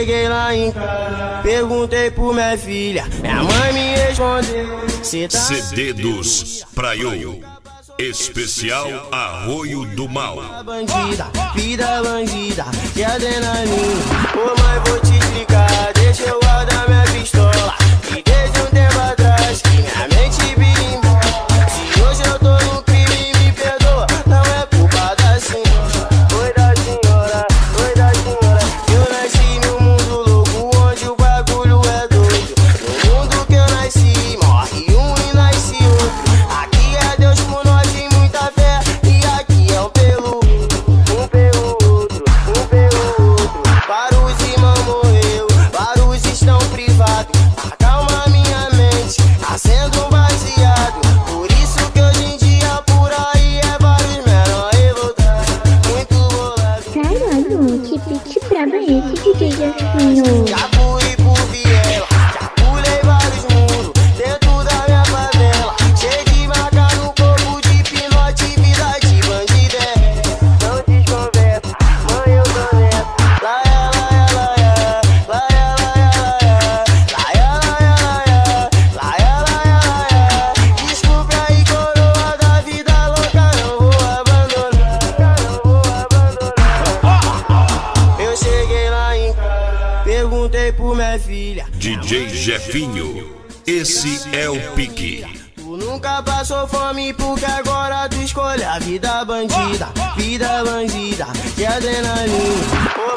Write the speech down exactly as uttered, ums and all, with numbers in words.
cheguei lá em casa, perguntei por minha filha, minha mãe me respondeu: cê tá C D dos Praiô, especial Arroio do Mal. Bandida, vida bandida, que adrenalina. Ô mãe, vou te explicar, deixa eu guardar minha pistola. E desde um tempo atrás que minha mente bimba. Se hoje eu tô no crime, me perdoa, não é culpa da senhora. Foi da senhora, foi da senhora. Eu nasci num mundo louco, onde o bagulho é doido. No mundo que eu nasci, morre um e nasce outro. Aqui é Deus por nós e muita fé. E aqui é um pelo um pelo outro, um pelo outro. Vários irmãos morreu, vários estão privados. Acalma minha mente, acendo um baseado. Por isso que hoje em dia por aí é vários menor revoltados, muito bolado. Caralho, que beat brabo é esse, D J Jefinho? Já fui por viela, já pulei vários muros dentro da minha favela. Cheio de marca no corpo, de pinote, vida de bandida. Não desconversa, mãe, eu tô nessa. Lá é, lá é, lá é, lá é, lá é, lá é, lá é, lá é, lá é, lá é. Desculpe aí, coroa da vida louca, não vou abandonar, não vou abandonar. Eu cheguei lá em casa, perguntei por minha filha, D J Jefinho, esse é o pique. tu nunca passou fome porque agora tu escolhe a vida bandida, vida bandida, que adrenalina. Ô